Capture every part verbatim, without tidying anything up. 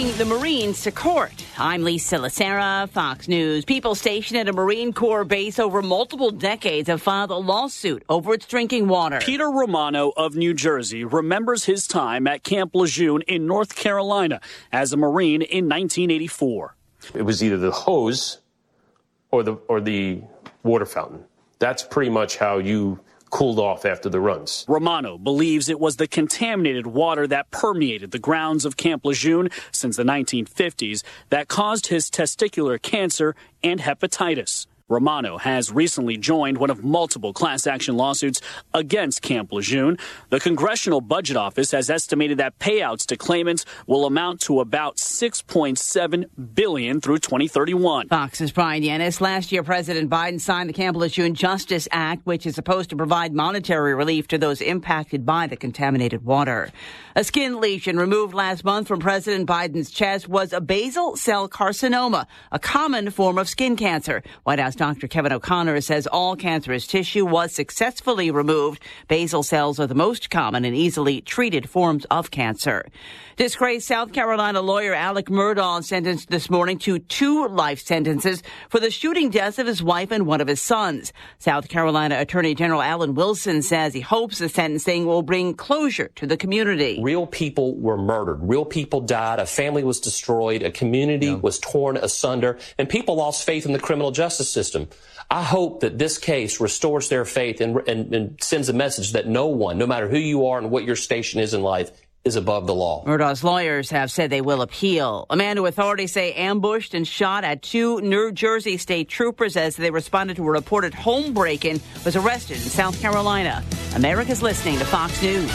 taking the Marines to court. I'm Lisa Lacera, Fox News. People stationed at a Marine Corps base over multiple decades have filed a lawsuit over its drinking water. Peter Romano of New Jersey remembers his time at Camp Lejeune in North Carolina as a Marine in nineteen eighty-four. It was either the hose or the or the water fountain. That's pretty much how you cooled off after the runs. Romano believes it was the contaminated water that permeated the grounds of Camp Lejeune since the nineteen fifties that caused his testicular cancer and hepatitis. Romano has recently joined one of multiple class action lawsuits against Camp Lejeune. The Congressional Budget Office has estimated that payouts to claimants will amount to about six point seven billion dollars through twenty thirty-one. Fox's Brian Yanis. Last year, President Biden signed the Camp Lejeune Justice Act, which is supposed to provide monetary relief to those impacted by the contaminated water. A skin lesion removed last month from President Biden's chest was a basal cell carcinoma, a common form of skin cancer. White House Doctor Kevin O'Connor says all cancerous tissue was successfully removed. Basal cells are the most common and easily treated forms of cancer. Disgraced South Carolina lawyer Alec Murdaugh sentenced this morning to two life sentences for the shooting deaths of his wife and one of his sons. South Carolina Attorney General Alan Wilson says he hopes the sentencing will bring closure to the community. Real people were murdered. Real people died. A family was destroyed. A community yeah. was torn asunder. And people lost faith in the criminal justice system. I hope that this case restores their faith and, and, and sends a message that no one, no matter who you are and what your station is in life, is above the law. Murdaugh's lawyers have said they will appeal. A man who authorities say ambushed and shot at two New Jersey state troopers as they responded to a reported home break-in was arrested in South Carolina. America's listening to Fox News.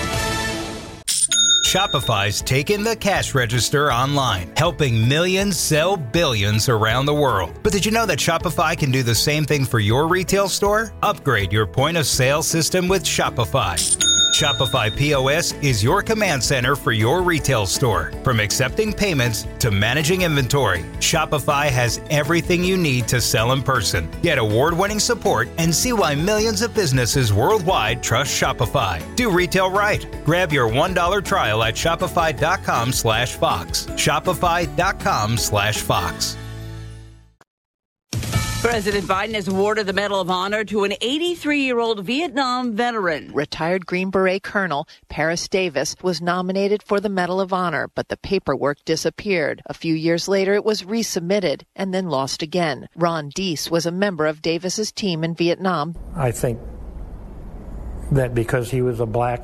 Shopify's taken the cash register online, helping millions sell billions around the world. But did you know that Shopify can do the same thing for your retail store? Upgrade your point of sale system with Shopify. Shopify P O S is your command center for your retail store. From accepting payments to managing inventory, Shopify has everything you need to sell in person. Get award-winning support and see why millions of businesses worldwide trust Shopify. Do retail right. Grab your one dollar trial at shopify.com slash Fox. Shopify.com slash Fox. President Biden has awarded the Medal of Honor to an eighty-three-year-old Vietnam veteran. Retired Green Beret Colonel Paris Davis was nominated for the Medal of Honor, but the paperwork disappeared. A few years later, it was resubmitted and then lost again. Ron Deese was a member of Davis's team in Vietnam. I think that because he was a black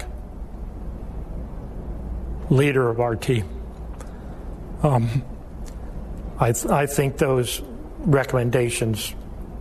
leader of our team, um, I, th- I think those recommendations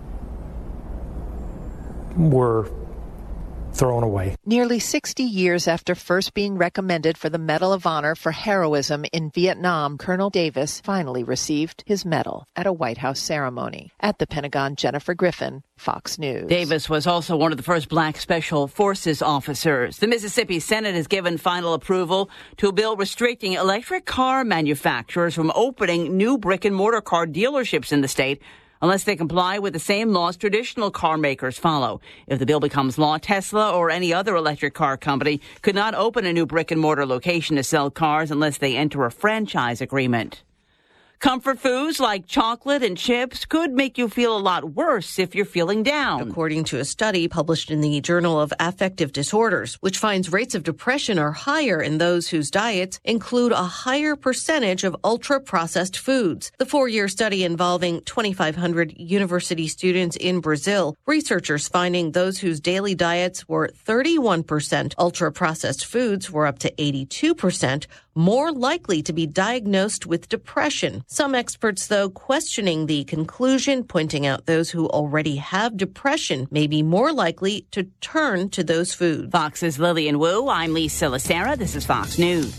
were thrown away. Nearly sixty years after first being recommended for the Medal of Honor for heroism in Vietnam, Colonel Davis finally received his medal at a White House ceremony. At the Pentagon, Jennifer Griffin, Fox News. Davis was also one of the first black Special Forces officers. The Mississippi Senate has given final approval to a bill restricting electric car manufacturers from opening new brick-and-mortar car dealerships in the state unless they comply with the same laws traditional car makers follow. If the bill becomes law, Tesla or any other electric car company could not open a new brick-and-mortar location to sell cars unless they enter a franchise agreement. Comfort foods like chocolate and chips could make you feel a lot worse if you're feeling down. According to a study published in the Journal of Affective Disorders, which finds rates of depression are higher in those whose diets include a higher percentage of ultra-processed foods. The four-year study involving twenty-five hundred university students in Brazil, researchers finding those whose daily diets were thirty-one percent ultra-processed foods were up to eighty-two percent more likely to be diagnosed with depression. Some experts, though, questioning the conclusion, pointing out those who already have depression may be more likely to turn to those foods. Fox's Lillian Wu. I'm Lisa Lacera. This is Fox News.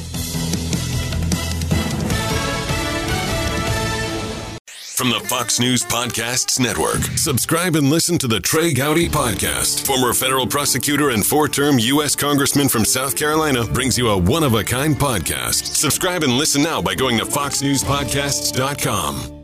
From the Fox News Podcasts Network, subscribe and listen to the Trey Gowdy Podcast. Former federal prosecutor and four-term U S Congressman from South Carolina brings you a one-of-a-kind podcast. Subscribe and listen now by going to fox news podcasts dot com.